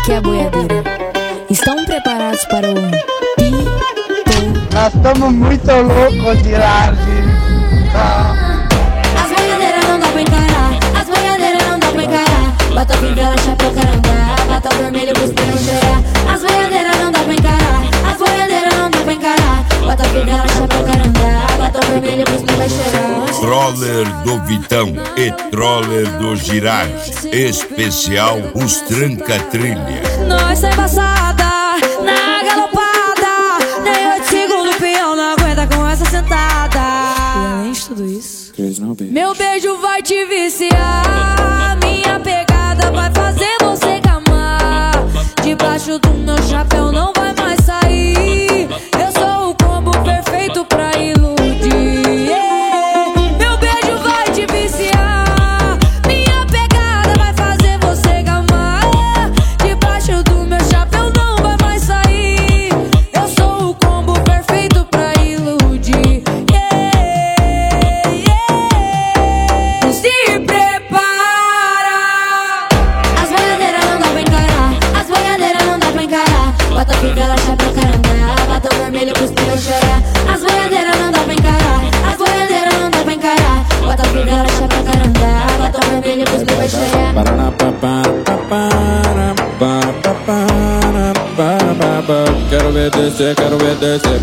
aqui é a boiadeira. Estão preparados para o Nós estamos muito loucos de laje. As boiadeiras não dá pra encarar, as boiadeiras não dá pra encarar. Bota fivela, chapéu, carandá, bota o vermelho pros piros cheirar. As boiadeiras não dá pra encarar, as boiadeiras não dá pra encarar. Bota fivela, chapéu, carandá, bota o vermelho pros piros cheirar. Troller do Vitão e Troller do Girage. Especial os Tranca-Trilha. Nós sai passada, na galopada. Nem 8 segundos o peão não aguenta com essa sentada. E além de tudo isso, meu beijo vai te viciar. Minha pegada vai fazer você gamar. Debaixo do meu chapéu não vai mais sair. Eu sou o combo perfeito pra iludir. Meu beijo vai te viciar. Minha pegada vai fazer você gamar. Debaixo do meu chapéu não vai mais sair. Eu sou o combo perfeito pra iludir. Se prepara. As boiadeiras não dá pra encarar, as boiadeiras não dá pra encarar. Bota fivela, chapéu, carandá, bota o vermelho pros piros chorar. As boiadeiras não dá pra encarar, as boiadeiras não dá pra encarar. Bota fivela, chapéu, carandá, bota o vermelho pros piros chorar. Quero ver descer, quero ver descer.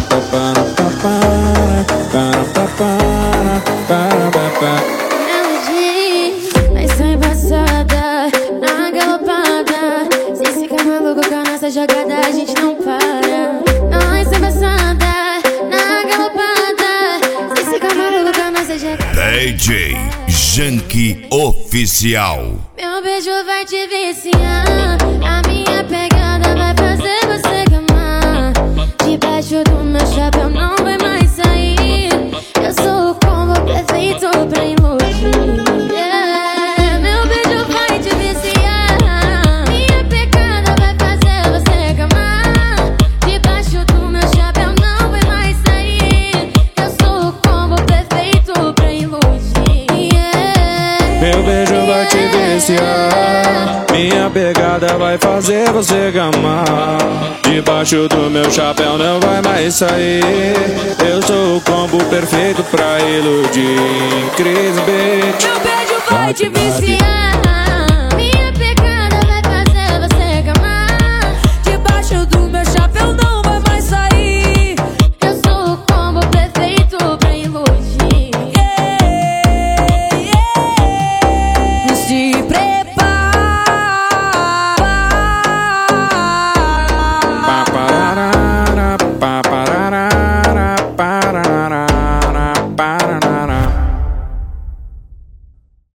Nós sai passada, na galopada. Se ficar maluco com a nossa jogada, a gente não para. Nós sai passada, na galopada. Se ficar maluco com a nossa jogada. DJ Janky Oficial. Meu beijo vai te viciar. A minha pegada vai fazer você gamar. Debaixo do meu chapéu não vai mais sair. Eu sou o combo perfeito pra iludir. Meu beijo vai te viciar. Minha pegada vai fazer você gamar. Debaixo do meu chapéu não vai mais sair. Eu sou o combo perfeito pra iludir. Meu beijo vai te viciar. Minha pegada vai fazer você gamar. Debaixo do meu chapéu não vai mais sair. Eu sou o combo perfeito pra iludir. Cris Beat. Meu beijo vai te viciar.